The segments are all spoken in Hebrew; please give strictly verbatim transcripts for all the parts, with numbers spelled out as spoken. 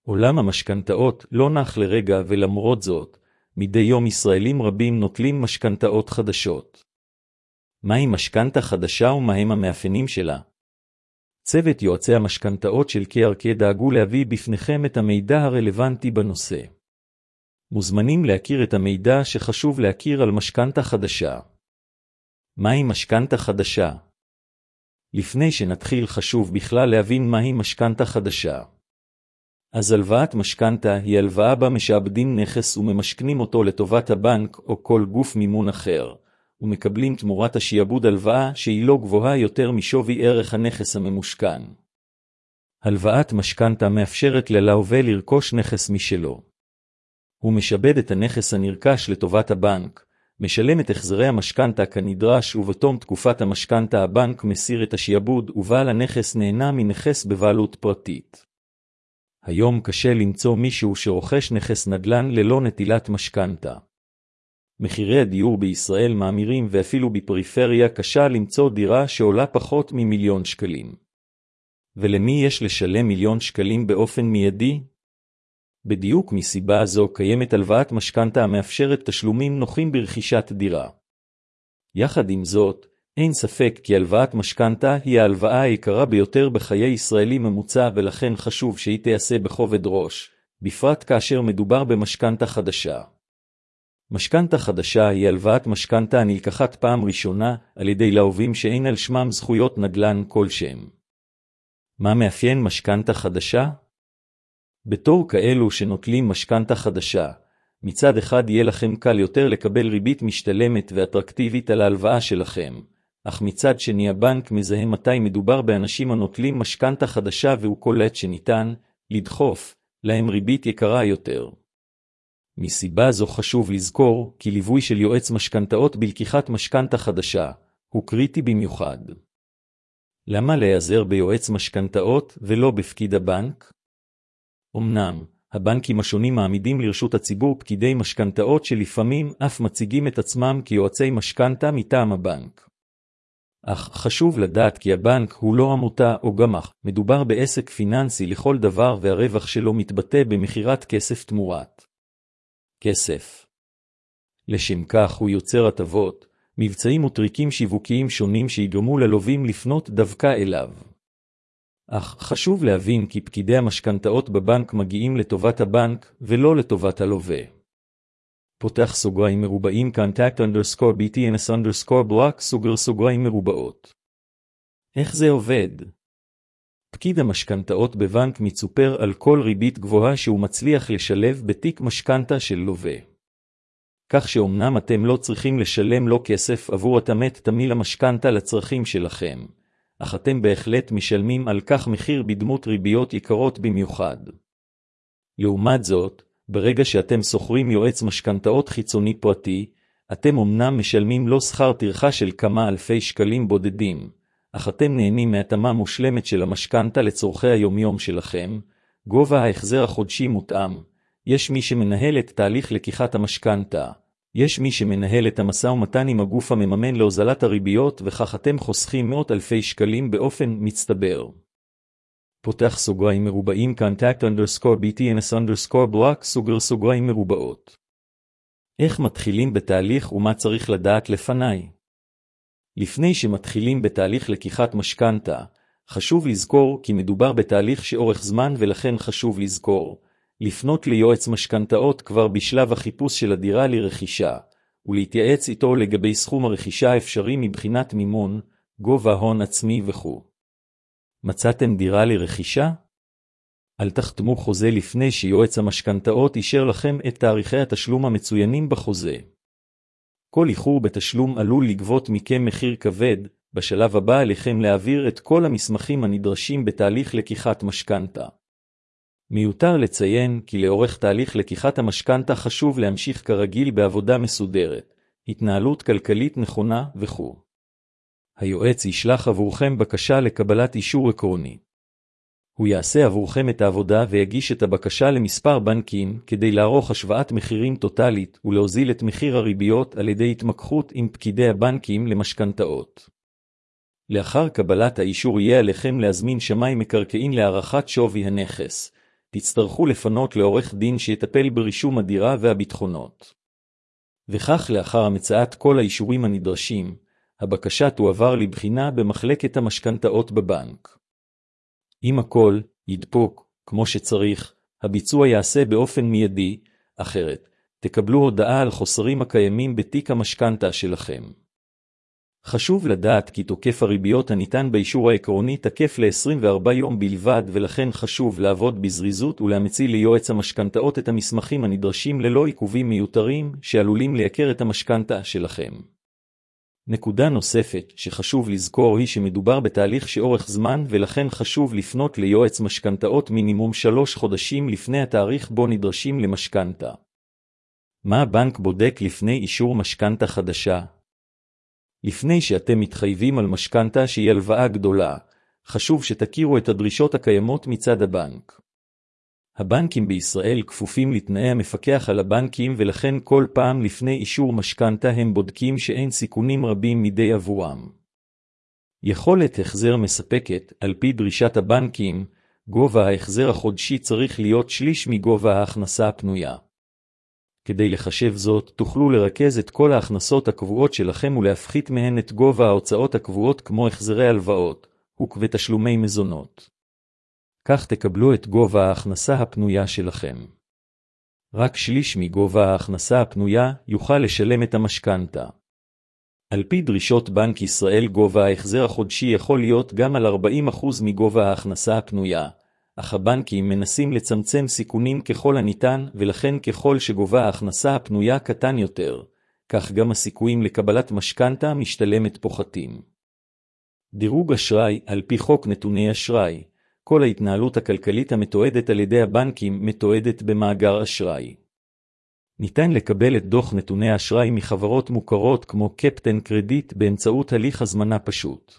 עולם המשכנתאות לא נח לרגע, ולמרות זאת, מדי יום ישראלים רבים נוטלים משכנתאות חדשות. מהי משכנתה חדשה ומהם המאפיינים שלה? צוות יועצי המשכנתאות של קי אר קיי דאגו להביא בפניכם את המידע הרלוונטי בנושא. מוזמנים להכיר את המידע שחשוב להכיר על משכנתה חדשה. מהי משכנתה חדשה? לפני שנתחיל חשוב בכלל להבין מהי משכנתה חדשה. אז הלוואת משכנתה היא הלוואה בה משעבדים נכס וממשכנים אותו לטובת הבנק או כל גוף מימון אחר, ומקבלים תמורת השיעבוד הלוואה שהיא לא גבוהה יותר משווי ערך הנכס הממושכן. הלוואת משכנתה מאפשרת ללווה לרכוש נכס משלו. הוא משעבד את הנכס הנרכש לטובת הבנק, משלם את החזרי המשכנתה כנדרש, ובתום תקופת המשכנתה הבנק מסיר את השיעבוד ובעל הנכס נהנה מנכס בבעלות פרטית. היום קשה למצוא מישהו שרוכש נכס נדל"ן ללא נטילת משכנתה. מחירי הדיור בישראל מאמירים, ואפילו בפריפריה קשה למצוא דירה שעולה פחות ממיליון שקלים. ולמי יש לשלם מיליון שקלים באופן מיידי? בדיוק מסיבה זו קיימת הלוואת משכנתה המאפשרת תשלומים נוחים ברכישת דירה. יחד עם זאת, אין ספק כי הלוואת משכנתה היא ההלוואה היקרה ביותר בחיי ישראלי ממוצע, ולכן חשוב שהיא תיעשה בכובד ראש, בפרט כאשר מדובר במשכנתה חדשה. משכנתה חדשה היא הלוואת משכנתה הנלקחת פעם ראשונה על ידי לווים שאין על שמם זכויות נדל"ן כלשהם. מה מאפיין משכנתה חדשה? בתור כאלו שנוטלים משכנתה חדשה, מצד אחד יהיה לכם קל יותר לקבל ריבית משתלמת ואטרקטיבית על ההלוואה שלכם, אך מצד שני הבנק מזהה מתי מדובר באנשים הנוטלים משכנתה חדשה, והוא קולט שניתן לדחוף להם ריבית יקרה יותר. מסיבה זו חשוב לזכור כי ליווי של יועץ משכנתאות בלקיחת משכנתה חדשה הוא קריטי במיוחד. למה להיעזר ביועץ משכנתאות ולא בפקיד הבנק? אמנם, הבנקים השונים מעמידים לרשות הציבור פקידי משכנתאות שלפעמים אף מציגים את עצמם כיועצי משכנתה מטעם הבנק. אך חשוב לדעת כי הבנק הוא לא עמותה או גמ"ח, מדובר בעסק פיננסי לכל דבר, והרווח שלו מתבטא במכירת כסף תמורת כסף. לשם כך הוא יוצר הטבות, מבצעים וטריקים שיווקיים שונים שיגרמו ללווים לפנות דווקא אליו. אך חשוב להבין כי פקידי המשכנתאות בבנק מגיעים לטובת הבנק ולא לטובת הלווה. פותח סוגריים מרובעים contact underscore btns underscore block סוגר סוגריים מרובעות. איך זה עובד? פקיד המשכנתאות בבנק מצופר על כל ריבית גבוהה שהוא מצליח לשלב בתיק משכנתה של לווה. כך שאומנם אתם לא צריכים לשלם לו כסף עבור התאמת תמהיל המשכנתה לצרכים שלכם, אך אתם בהחלט משלמים על כך מחיר בדמות ריביות יקרות במיוחד. לעומת זאת, ברגע שאתם שוכרים יועץ משכנתאות חיצוני פרטי, אתם אומנם משלמים לו שכר טרחה של כמה אלפי שקלים בודדים, אך אתם נהנים מהתאמה מושלמת של המשכנתה לצורכי היומיום שלכם, גובה ההחזר החודשי מותאם, יש מי שמנהל את תהליך לקיחת המשכנתה, יש מי שמנהל את המשא ומתן עם הגוף המממן להוזלת הריביות, וכך אתם חוסכים מאות אלפי שקלים באופן מצטבר. פותח סוגריים מרובעים contact underscore btns underscore block סוגר סוגריים מרובעות. איך מתחילים בתהליך ומה צריך לדעת לפני? לפני שמתחילים בתהליך לקיחת משכנתה, חשוב לזכור כי מדובר בתהליך שאורך זמן, ולכן חשוב לזכור לפנות ליועץ משכנתאות כבר בשלב החיפוש של הדירה לרכישה, ולהתייעץ איתו לגבי סכום הרכישה האפשרי מבחינת מימון, גובה הון עצמי וכו'. מצאתם דירה לרכישה? אל תחתמו חוזה לפני שיועץ המשכנתאות אישר לכם את תאריכי התשלום המצוינים בחוזה. כל איחור בתשלום עלול לגבות מכם מחיר כבד. בשלב הבא עליכם להעביר את כל המסמכים הנדרשים בתהליך לקיחת משכנתה. מיותר לציין כי לאורך תהליך לקיחת המשכנתה חשוב להמשיך כרגיל בעבודה מסודרת, התנהלות כלכלית נכונה וכו'. היועץ ישלח עבורכם בקשה לקבלת אישור עקרוני. הוא יעשה עבורכם את העבודה ויגיש את הבקשה למספר בנקים כדי לערוך השוואת מחירים טוטלית ולהוזיל את מחיר הריביות על ידי התמקחות עם פקידי הבנקים למשכנתאות. לאחר קבלת האישור יהיה עליכם להזמין שמאי מקרקעין להערכת שווי הנכס, תצטרכו לפנות לעורך דין שיטפל ברישום הדירה והביטחונות. וכך לאחר המצאת כל האישורים הנדרשים, הבקשה תועבר לבחינה במחלקת המשכנתאות בבנק. אם הכל ידפוק כמו שצריך, הביצוע יעשה באופן מיידי, אחרת תקבלו הודעה על חוסרים הקיימים בתיק המשכנתה שלכם. חשוב לדעת כי תוקף הריביות הניתן באישור העקרוני תקף ל-עשרים וארבעה יום בלבד, ולכן חשוב לעבוד בזריזות ולהמציא ליועץ המשכנתאות את המסמכים הנדרשים ללא עיכובים מיותרים שעלולים לייקר את המשכנתה שלכם. נקודה נוספת שחשוב לזכור היא שמדובר בתהליך שאורך זמן, ולכן חשוב לפנות ליועץ משכנתאות מינימום שלוש חודשים לפני התאריך בו נדרשים למשכנתה. מה הבנק בודק לפני אישור משכנתה חדשה? לפני שאתם מתחייבים על משכנתה שהיא הלוואה גדולה, חשוב שתכירו את הדרישות הקיימות מצד הבנק. הבנקים בישראל כפופים לתנאי המפקח על הבנקים, ולכן כל פעם לפני אישור משכנתה הם בודקים שאין סיכונים רבים מדי עבורם. יכולת החזר מספקת, על פי דרישת הבנקים, גובה ההחזר החודשי צריך להיות שליש מגובה ההכנסה הפנויה. כדי לחשב זאת, תוכלו לרכז את כל ההכנסות הקבועות שלכם ולהפחית מהן את גובה ההוצאות הקבועות כמו החזרי הלוואות, ותשלומי מזונות. כך תקבלו את גובה ההכנסה הפנויה שלכם. רק שליש מגובה ההכנסה הפנויה יוכל לשלם את המשכנתה. על פי דרישות בנק ישראל, גובה ההחזר החודשי יכול להיות גם על ארבעים אחוז מגובה ההכנסה הפנויה, אך הבנקים מנסים לצמצם סיכונים ככל הניתן, ולכן ככל שגובה ההכנסה הפנויה קטן יותר, כך גם הסיכויים לקבלת משכנתה משתלמת פוחתים. דירוג אשראי, על פי חוק נתוני אשראי, כל ההתנהלות הכלכלית המתועדת על ידי הבנקים מתועדת במאגר אשראי. ניתן לקבל את דוח נתוני האשראי מחברות מוכרות כמו קפטן קרדיט באמצעות הליך הזמנה פשוט.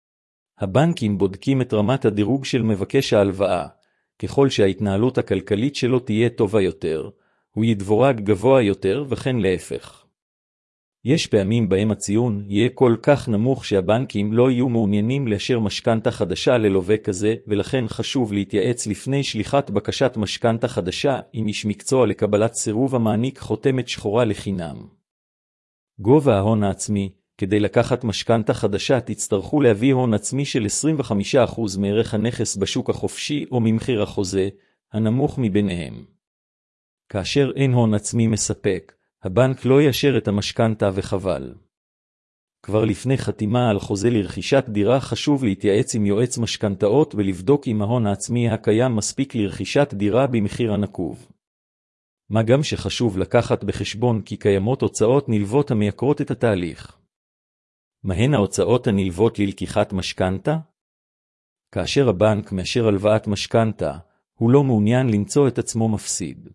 הבנקים בודקים את רמת הדירוג של מבקש ההלוואה. ככל שההתנהלות הכלכלית שלו תהיה טובה יותר, הוא ידבורג גבוה יותר, וכן להפך. יש פעמים בהם הציון יהיה כל כך נמוך שהבנקים לא יהיו מעוניינים לאשר משכנתה חדשה ללווה כזה, ולכן חשוב להתייעץ לפני שליחת בקשת משכנתה חדשה עם איש מקצוע לקבלת סירוב המעניק חותמת שחורה לחינם. גובה ההון העצמי, כדי לקחת משכנתה חדשה תצטרכו להביא הון עצמי של עשרים וחמישה אחוז מערך הנכס בשוק החופשי או ממחיר החוזה, הנמוך מביניהם. כאשר אין הון עצמי מספק, הבנק לא יאשר את המשכנתה וחבל. כבר לפני חתימה על חוזה לרכישת דירה חשוב להתייעץ עם יועץ משכנתאות ולבדוק אם ההון העצמי הקיים מספיק לרכישת דירה במחיר הנקוב. מה גם שחשוב לקחת בחשבון כי קיימות הוצאות נלוות המייקרות את התהליך. מהן ההוצאות הנלוות ללקיחת משכנתה? כאשר הבנק מאשר הלוואת משכנתה, הוא לא מעוניין למצוא את עצמו מפסיד.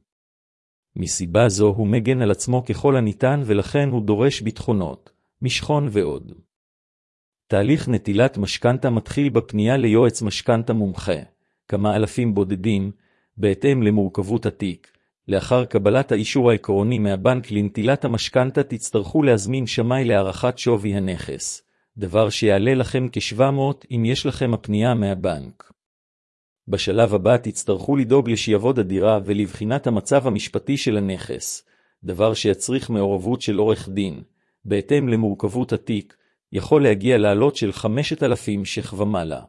מסיבה זו הוא מגן על עצמו ככל הניתן, ולכן הוא דורש ביטחונות, משכון ועוד. תהליך נטילת משכנתה מתחיל בפנייה ליועץ משכנתה מומחה, כמה אלפים בודדים, בהתאם למורכבות התיק. לאחר קבלת האישור העקרוני מהבנק לנטילת המשכנתה תצטרכו להזמין שמאי להערכת שווי הנכס, דבר שיעלה לכם כ-שבע מאות אם יש לכם הפנייה מהבנק. בשלב הבא תצטרכו לדאוג לשיעבוד הדירה ולבחינת המצב המשפטי של הנכס, דבר שיצריך מעורבות של עורך דין, בהתאם למורכבות התיק, יכול להגיע לעלות של חמשת אלפים ש"ח ומעלה.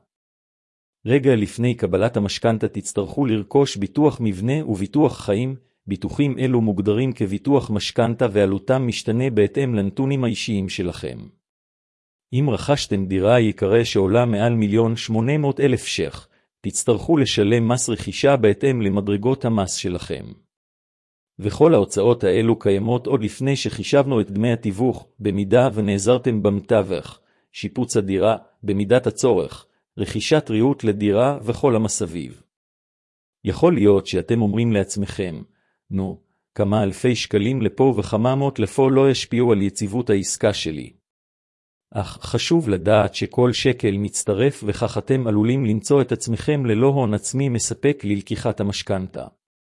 רגע לפני קבלת המשכנתה תצטרכו לרכוש ביטוח מבנה וביטוח חיים. ביטוחים אלו מוגדרים כביטוח משכנתה ועלותם משתנה בהתאם לנתונים האישיים שלכם. אם רכשתם דירה יקרה שעולה מעל מיליון שמונה מאות אלף ש"ח, תצטרכו לשלם מס רכישה בהתאם למדרגות המס שלכם. וכל ההוצאות האלו קיימות עוד לפני שחישבנו את דמי התיווך, במידה ונעזרתם במתווך, שיפוץ הדירה, במידת הצורך, רכישת ריהוט לדירה וכל המסביב. יכול להיות שאתם אומרים לעצמכם, נו, כמה אלפי שקלים לפה וכמה מאות לפה לא ישפיעו על יציבות העסקה שלי. אך חשוב לדעת שכל שקל מצטרף, וכך אתם עלולים למצוא את עצמכם ללא הון עצמי מספק ללקיחת המשכנתה.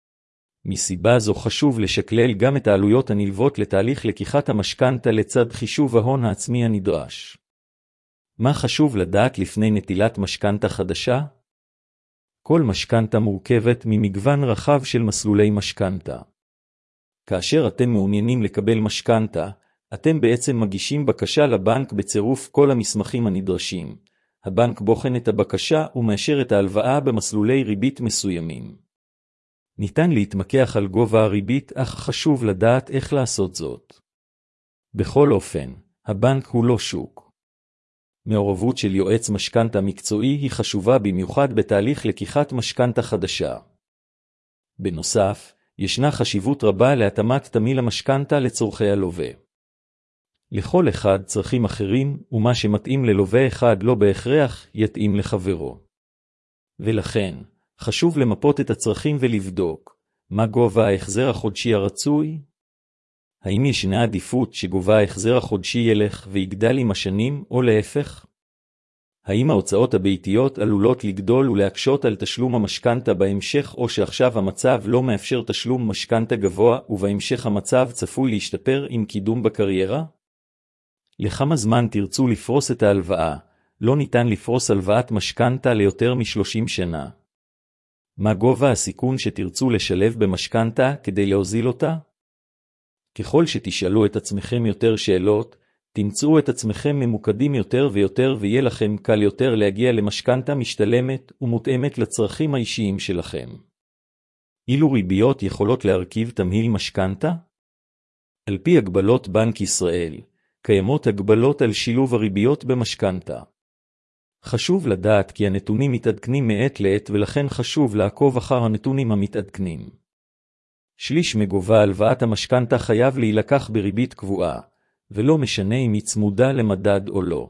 מסיבה זו חשוב לשקלל גם את העלויות הנלוות לתהליך לקיחת המשכנתה לצד חישוב ההון העצמי הנדרש. מה חשוב לדעת לפני נטילת משכנתה חדשה? כל משכנתה מורכבת ממגוון רחב של מסלולי משכנתה. כאשר אתם מעוניינים לקבל משכנתה, אתם בעצם מגישים בקשה לבנק בצירוף כל המסמכים הנדרשים. הבנק בוחן את הבקשה ומאשר את ההלוואה במסלולי ריבית מסוימים. ניתן להתמקח על גובה הריבית, אך חשוב לדעת איך לעשות זאת. בכל אופן, הבנק הוא לא שוק. מעורבות של יועץ משכנתה מקצועי היא חשובה במיוחד בתהליך לקיחת משכנתה חדשה. בנוסף, ישנה חשיבות רבה להתאמת תמהיל המשכנתה לצורכי הלווה. לכל אחד צרכים אחרים, ומה שמתאים ללווה אחד לא בהכרח יתאים לחברו. ולכן, חשוב למפות את הצרכים ולבדוק מה גובה ההחזר החודשי הרצוי. האם ישנה עדיפות שגובה ההחזר החודשי ילך ויגדל עם השנים או להפך? האם ההוצאות הביתיות עלולות לגדול ולהקשות על תשלום המשכנתה בהמשך, או שעכשיו המצב לא מאפשר תשלום משכנתה גבוה ובהמשך המצב צפוי להשתפר עם קידום בקריירה? לכמה זמן תרצו לפרוס את ההלוואה? לא ניתן לפרוס הלוואת משכנתה ליותר מ-שלושים שנה. מה גובה הסיכון שתרצו לשלב במשכנתה כדי להוזיל אותה? ככל שתשאלו את עצמכם יותר שאלות, תמצאו את עצמכם ממוקדים יותר ויותר, ויהיה לכם קל יותר להגיע למשכנתה משתלמת ומותאמת לצרכים האישיים שלכם. אילו ריביות יכולות להרכיב תמהיל משכנתה? על פי הגבלות בנק ישראל, קיימות הגבלות על שילוב הריביות במשכנתה. חשוב לדעת כי הנתונים מתעדכנים מעת לעת, ולכן חשוב לעקוב אחר הנתונים המתעדכנים. שליש מגובה הלוואת המשכנתה חייב להילקח בריבית קבועה, ולא משנה אם היא צמודה למדד או לא.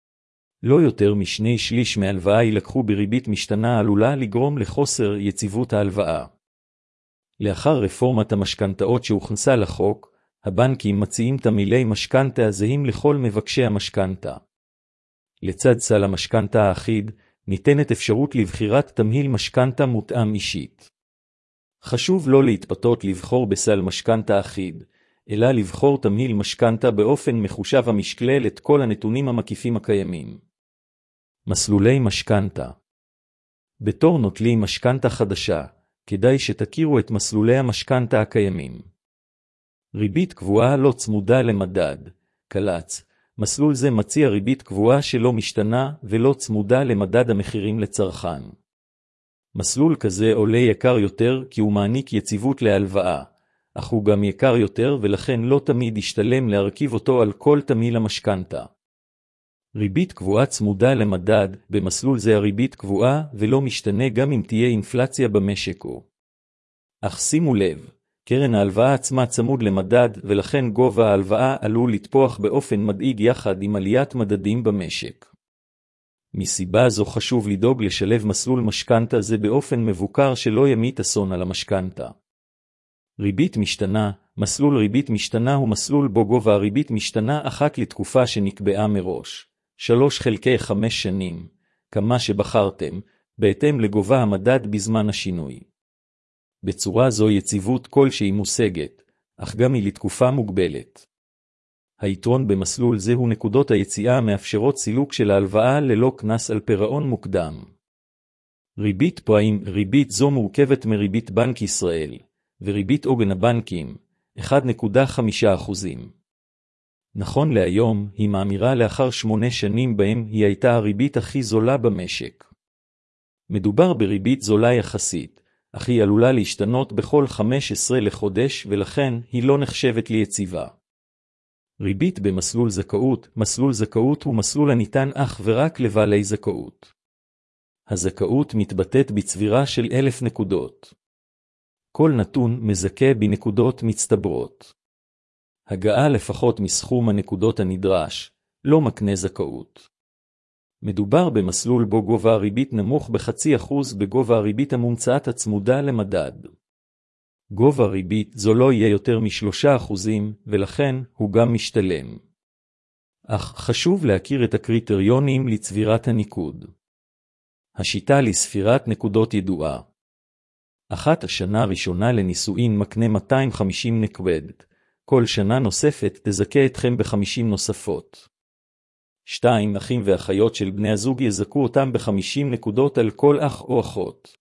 לא יותר משני שליש מהלוואה יילקחו בריבית משתנה עלולה לגרום לחוסר יציבות ההלוואה. לאחר רפורמת המשכנתאות שהוכנסה לחוק, הבנקים מציעים תמהילי משכנתה זהים לכל מבקשי המשכנתה. לצד סל המשכנתה האחיד, ניתנת אפשרות לבחירת תמהיל משכנתה מותאם אישית. חשוב לא להתפתות לבחור בסל משכנתה אחיד, אלא לבחור תמהיל משכנתה באופן מחושב המשקלל את כל הנתונים המקיפים הקיימים. מסלולי משכנתה. בתור נוטלי משכנתה חדשה, כדאי שתכירו את מסלולי המשכנתה הקיימים. ריבית קבועה לא צמודה למדד, קל"צ. מסלול זה מציע ריבית קבועה שלא משתנה ולא צמודה למדד המחירים לצרכן. מסלול כזה עולה יקר יותר כי הוא מעניק יציבות להלוואה, אך הוא גם יקר יותר ולכן לא תמיד ישתלם להרכיב אותו על כל תמהיל המשכנתה. ריבית קבועה צמודה למדד, במסלול זה הריבית קבועה ולא משתנה גם אם תהיה אינפלציה במשק או. אך שימו לב, קרן ההלוואה עצמה צמוד למדד, ולכן גובה ההלוואה עלול לתפוח באופן מדאיג יחד עם עליית מדדים במשק. מסיבה זו חשוב לדאוג לשלב מסלול משכנתה זה באופן מבוקר שלא ימיט אסון על המשכנתה. ריבית משתנה. מסלול ריבית משתנה הוא מסלול בו גובה הריבית משתנה אחת לתקופה שנקבעה מראש, שלוש חלקי חמש שנים, כמה שבחרתם, בהתאם לגובה המדד בזמן השינוי. בצורה זו יציבות כלשהי מושגת, אך גם היא לתקופה מוגבלת. היתרון במסלול זה הוא נקודות היציאה המאפשרות סילוק של ההלוואה ללא קנס על פירעון מוקדם. ריבית פריים. ריבית זו מורכבת מריבית בנק ישראל, וריבית עוגן הבנקים, אחת נקודה חמישה אחוז. נכון להיום, היא מאמירה לאחר שמונה שנים בהם היא הייתה הריבית הכי זולה במשק. מדובר בריבית זולה יחסית, אך היא עלולה להשתנות בכל חמש עשרה לחודש ולכן היא לא נחשבת ליציבה. ריבית במסלול זכאות. מסלול זכאות הוא מסלול הניתן אך ורק לבעלי זכאות. הזכאות מתבטאת בצבירה של אלף נקודות. כל נתון מזכה בנקודות מצטברות. הגעה לפחות מסכום הנקודות הנדרש, לא מקנה זכאות. מדובר במסלול בו גובה הריבית נמוך בחצי אחוז בגובה הריבית המומצאת הצמודה למדד. גובה הריבית זו לא יהיה יותר משלושה אחוזים, ולכן הוא גם משתלם. אך חשוב להכיר את הקריטריונים לצבירת הניקוד. השיטה לספירת נקודות ידועה. אחת השנה הראשונה לנישואין מקנה מאתיים וחמישים נקודות, כל שנה נוספת תזכה אתכם ב-חמישים נוספות. שתיים. אחים ואחיות של בני הזוג יזכו אותם ב-חמישים נקודות על כל אח או אחות.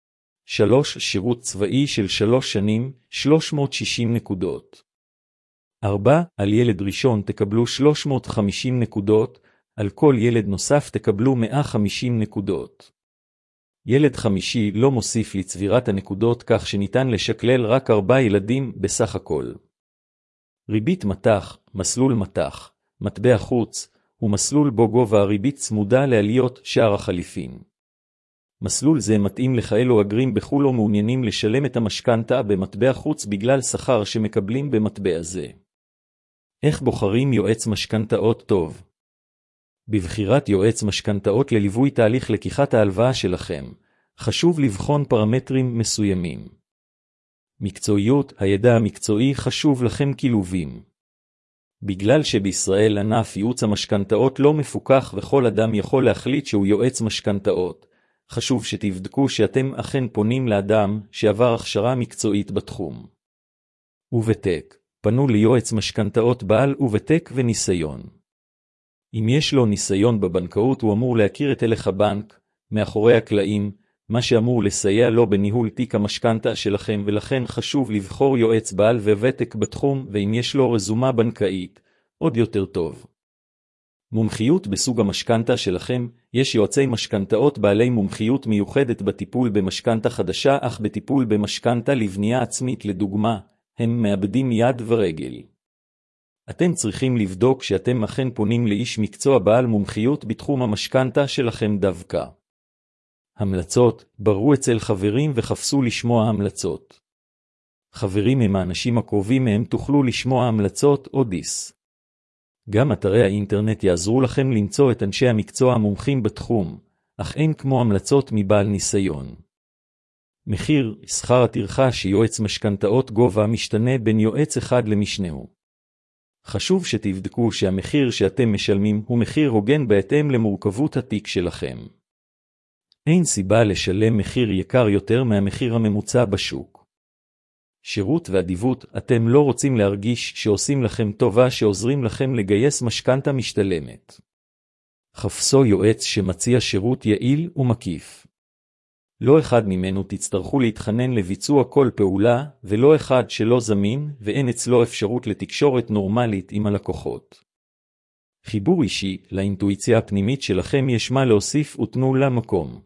שלוש. שירות צבאי של שלוש שנים, שלוש מאות ושישים נקודות. ארבע. על ילד ראשון תקבלו שלוש מאות וחמישים נקודות, על כל ילד נוסף תקבלו מאה וחמישים נקודות. ילד חמישי לא מוסיף לצבירת הנקודות, כך שניתן לשקלל רק ארבע ילדים בסך הכל. ריבית מטח, מסלול מטח, מטבע חוץ, הוא מסלול בו גובה הריבית צמודה לעליות שער החליפין. מסלול זה מתאים לכאלו אגרים בחו"ל או מעוניינים לשלם את המשכנתה במטבע חוץ בגלל שכר שמקבלים במטבע זה. איך בוחרים יועץ משכנתאות טוב? בבחירת יועץ משכנתאות לליווי תהליך לקיחת ההלוואה שלכם, חשוב לבחון פרמטרים מסוימים. מקצועיות, הידע המקצועי חשוב לכם כלובים. בגלל שבישראל ענף ייעוץ המשכנתאות לא מפוקח וכל אדם יכול להחליט שהוא יועץ משכנתאות, חשוב שתבדקו שאתם אכן פונים לאדם שעבר הכשרה מקצועית בתחום. ובתק, פנו ליועץ משכנתאות בעל ובתק וניסיון. אם יש לו ניסיון בבנקאות הוא אמור להכיר את הלך הבנק, מאחורי הקלעים, מה שאמור לסייע לו בניהול תיק המשכנתה שלכם, ולכן חשוב לבחור יועץ בעל וותק בתחום, ואם יש לו רזומה בנקאית, עוד יותר טוב. מומחיות בסוג המשכנתה שלכם, יש יועצי משכנתאות בעלי מומחיות מיוחדת בטיפול במשכנתה חדשה, אך בטיפול במשכנתה לבנייה עצמית לדוגמה, הם מאבדים יד ורגל. אתם צריכים לבדוק שאתם אכן פונים לאיש מקצוע בעל מומחיות בתחום המשכנתה שלכם דווקא. המלצות, ברו אצל חברים וחפשו לשמוע המלצות. חברים הם האנשים הקרובים מהם תוכלו לשמוע המלצות או דיס. גם אתרי האינטרנט יעזרו לכם למצוא את אנשי המקצוע המומחים בתחום, אך אין כמו המלצות מבעל ניסיון. מחיר, שכר הטרחה שיועץ משכנתאות גובה משתנה בין יועץ אחד למשנהו. חשוב שתבדקו שהמחיר שאתם משלמים הוא מחיר הוגן בהתאם למורכבות התיק שלכם. אין סיבה לשלם מחיר יקר יותר מהמחיר הממוצע בשוק. שירות ואדיבות, אתם לא רוצים להרגיש שעושים לכם טובה שעוזרים לכם לגייס משכנתה משתלמת. חפשו יועץ שמציע שירות יעיל ומקיף. לא אחד ממנו תצטרכו להתחנן לביצוע כל פעולה, ולא אחד שלא זמין ואין אצלו אפשרות לתקשורת נורמלית עם הלקוחות. חיבור אישי, לאינטואיציה הפנימית שלכם יש מה להוסיף ותנו לה מקום.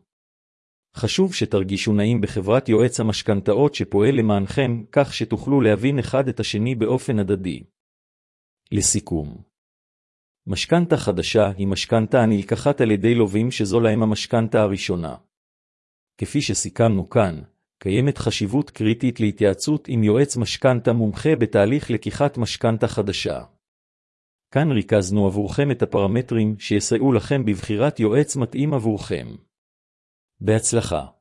חשוב שתרגישו נעים בחברת יועץ המשכנתאות שפועל למענכם, כך שתוכלו להבין אחד את השני באופן הדדי. לסיכום, משכנתה חדשה היא משכנתה הנלקחת על ידי לווים שזו להם המשכנתה הראשונה. כפי שסיכמנו כאן, קיימת חשיבות קריטית להתייעצות עם יועץ משכנתה מומחה בתהליך לקיחת משכנתה חדשה. כאן ריכזנו עבורכם את הפרמטרים שיסייעו לכם בבחירת יועץ מתאים עבורכם. בהצלחה.